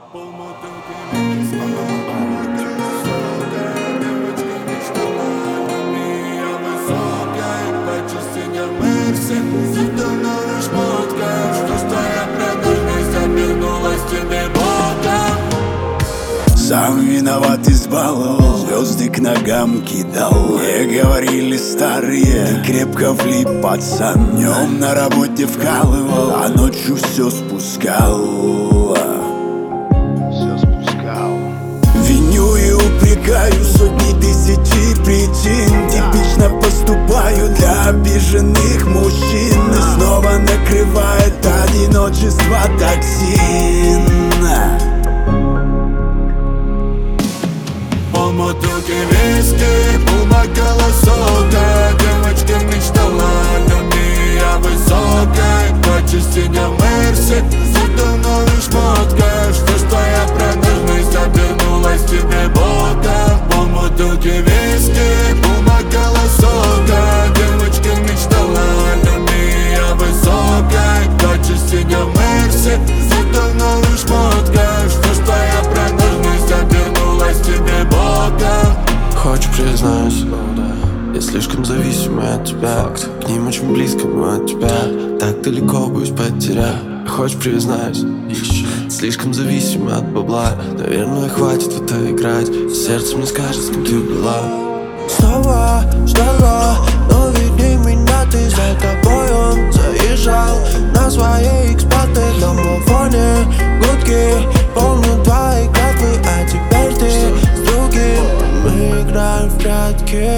Сам виноват, избаловал, звезды к ногам кидал. Мне говорили старые, ты крепко влип, пацан. Днем на работе вкалывал, а ночью все спускал. Виню и упрекаю сотни тысячи причин. Типично поступаю для обиженных мужчин. И снова накрывает одиночество токсин. Бутылки виски, полбокала сока. Девочка мечтала о любви, я высокой. По частям Мерси, зато в новых шмотках. Что ж твоя продажность обернулась тебе боком? Полбутылки виски, полбокала сока. Девочка мечтала о любви, я высокой. По частям Мерси, зато в новых шмотках. Что ж твоя продажность обернулась тебе боком? Хочешь, признаюсь, я слишком зависимый от тебя. К ним очень близко, но от тебя так далеко, боюсь потерять. Хочешь, признаюсь, слишком зависимый от бабла. Наверное, хватит в это играть. Сердце мне скажет, с кем ты была. Снова ждала, но видней меня ты за тобой он заезжал. На своей X-патой в домофоне гудки. Помню твои клятвы, а теперь ты с другим. Мы играем в прятки.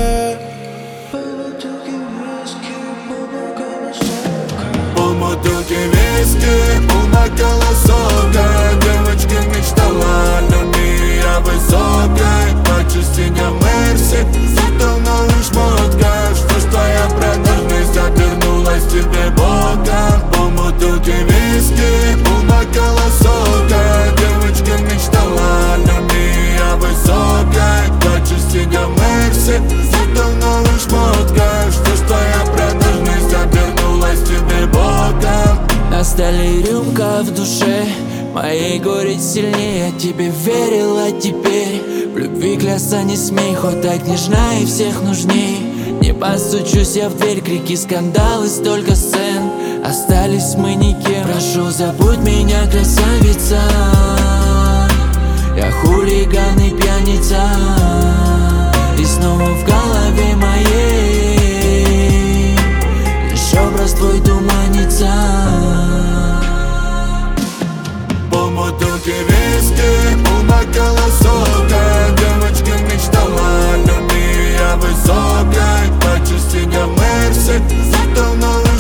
Полбутылки виски, полбокала сока. Девочка мечтала о любви, я высокой. По частям Мерси, зато в новых шмотках. Что ж твоя продажность обернулась тебе боком? Полбутылки виски, полбокала сока. Девочка мечтала о любви, я высокой. По частям Мерси, зато в новых шмотках. Что ж твоя продажность обернулась тебе боком? На столе рюмка в душе, моей горе сильнее. Я тебе верил, а теперь в любви клясться не смей. Хоть так нежна и всех нужней. Не постучусь я в дверь, крики, скандалы, столько сцен. Остались мы никем. Прошу, забудь меня, красавица. Я хулиган и пьяница. И снова в голове моей лишь образ твой туманится. Полбутылки виски, полбокала сока. Девочка мечтала о любви, я высокой. По частям Мерси, зато в новых